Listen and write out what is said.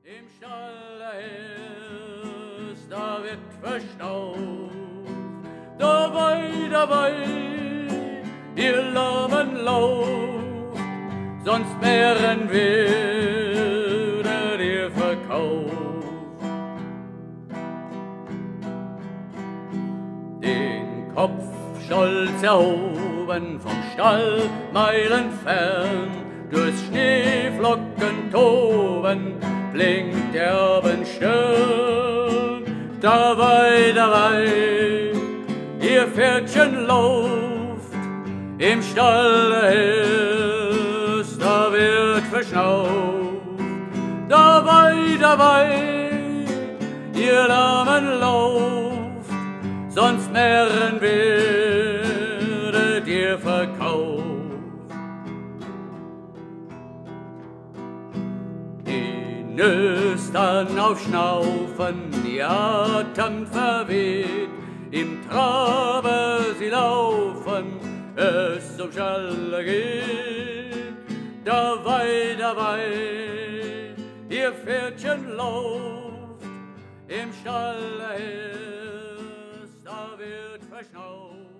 Im Stall ist, da wird verstaubt, dabei, ihr Lahmen lauft, sonst mehren werdet ihr verkauft. Den Kopf stolz erhoben vom Stall, Meilen fern, durchs Schneeflocken toben, blinkt der Abendstern. Dabei, ihr Pferdchen lauft, im Stall ist, da wird verschnauft. Dabei, ihr Lahmen lauft, sonst mehren werdet ihr verkauft. Die Nüstern aufschnaufen, die Atem verweht, im Trabe sie laufen, es zum Schalle geht. Dabei, ihr Pferdchen lauft, im Stall ist, da wird verschnauft.